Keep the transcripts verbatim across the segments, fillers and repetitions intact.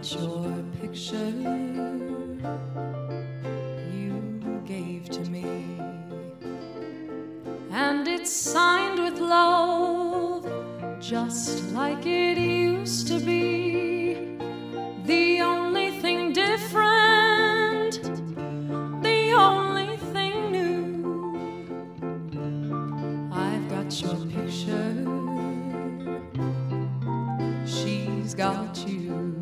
your picture you gave to me, and it's signed with love, just like it used to be. The only thing different, the only thing new, I've got your picture, she's got you.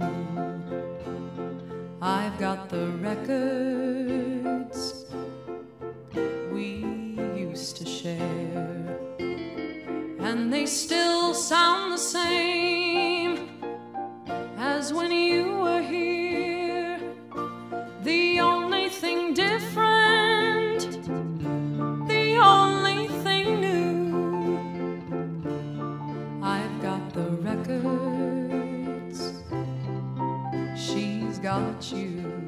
I've got the records we used to share, and they still sound the same as when you were here. The only thing different, the only thing new, I've got the records, she's got you.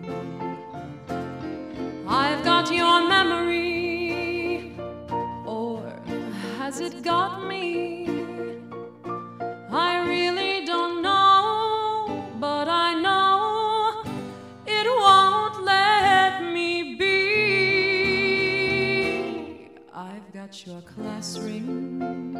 I've got your memory, or has it got me? I really don't know, but I know it won't let me be. I've got your class ring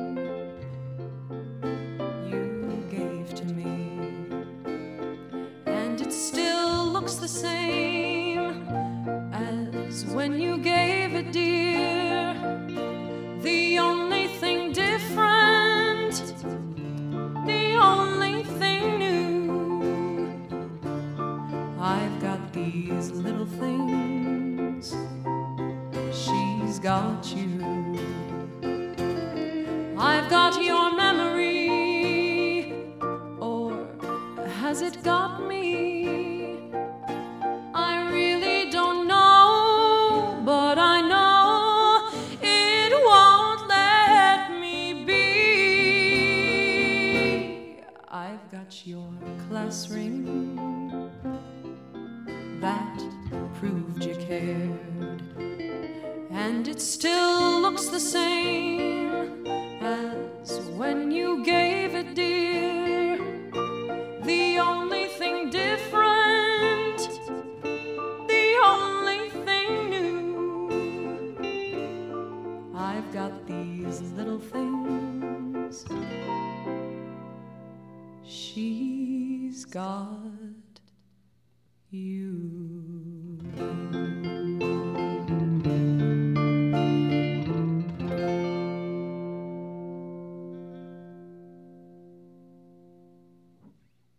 you gave to me, and it still looks the same as when you gave it, dear. The only thing different, the only thing new, I've got these little things, she's got you. I've got your memory, or has it got me? I really don't know, but I know it won't let me be. I've got your class ring that proved you cared, and it still looks the same as when you gave it, dear. The only thing different, the only thing new, I've got these little things, she's got you.